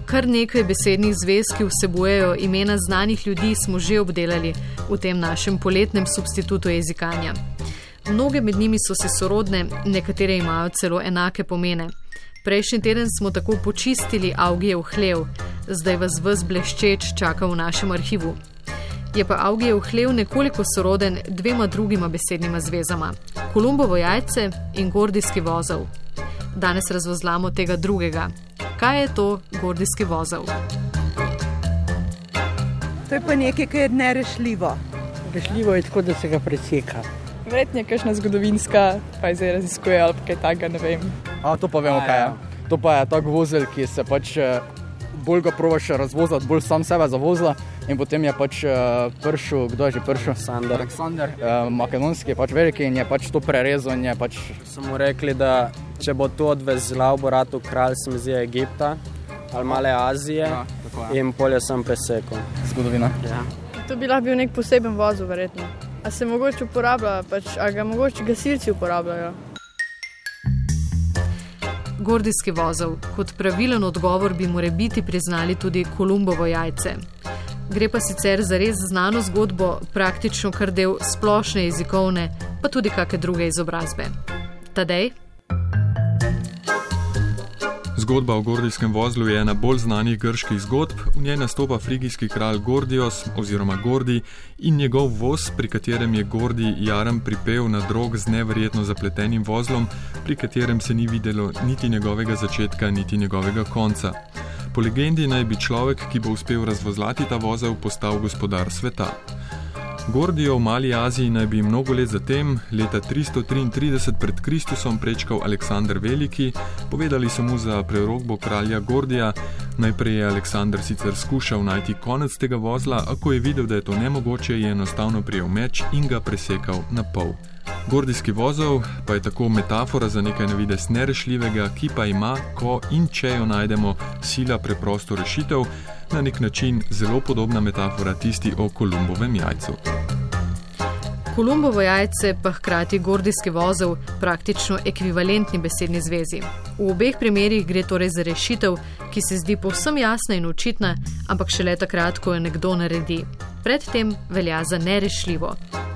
Kar nekaj besednih zvez, ki vsebujejo imena znanih ljudi, smo že obdelali v tem našem poletnem substitutu jezikanja. Mnoge med njimi so si sorodne, nekatere imajo celo enake pomene. Prejšnji teden smo tako počistili Augijev hlev, zdaj vas ves bleščeč čaka v našem arhivu. Je pa Augijev hlev nekoliko soroden dvema drugima besednima zvezama, Kolumbovo jajce in gordijski vozel. Danes razvozlamo tega drugega. Kaj je to gordijski vozel? To je pa nekaj, kar je nerešljivo. Rešljivo je tako, da se ga preseka. Verjetno je kakšna zgodovinska, pa je zdaj raziskuje ali kaj takega, ne vem. To pa vemo, kaj je. To pa je tak vozel, ki se pač bolj ga probaš razvozati, bolj sam sebe zavozla in potem je pač prišel, kdo je že prišel? Aleksander. Makedonski, pač veliki in je pač to prerezal in je pač... So mu rekli, da če bo to odvezla v ratu kralj, se mi zdi Egipta ali Male Azije in polje sem presekal. Zgodovina. Ja. To bi lahko bil nek poseben vozel, verjetno. A se mogoče uporablja, a ga mogoče gasilci uporabljajo? Gordijski vozel. Kot pravilen odgovor bi morebiti priznali tudi Kolumbovo jajce. Gre pa sicer za res znano zgodbo, praktično kar del splošne jezikovne, pa tudi kakšne druge izobrazbe. Tadej? Zgodba o gordijskem vozlu je ena bolj znanih grških zgodb. V njej nastopa frigijski kralj Gordios oziroma Gordi in njegov voz, pri katerem je Gordi jaram pripel na drog z neverjetno zapletenim vozlom, pri katerem se ni videlo niti njegovega začetka, niti njegovega konca. Po legendi naj bi človek, ki bo uspel razvozlati ta vozel, postal gospodar sveta. Gordijo v Mali Aziji naj bi mnogo let zatem, leta 333 pred Kristusom, prečkal Aleksander Veliki. Povedali so mu za prerokbo kralja Gordija. Najprej je Aleksander sicer skušal najti konec tega vozla, a ko je videl, da je to nemogoče, je enostavno prijel meč in ga presekal na pol. Gordijski vozel pa je tako metafora za nekaj na videz nerešljivega, ki pa ima, ko in če jo najdemo, sila preprosto rešitev, na nek način zelo podobna metafora tisti o Kolumbovem jajcu. Kolumbovo jajce pa hkrati gordijski vozel, praktično ekvivalentni besedni zvezi. V obeh primerih gre torej za rešitev, ki se zdi povsem jasna in očitna, ampak šele takrat, ko jo nekdo naredi. Predtem velja za nerešljivo.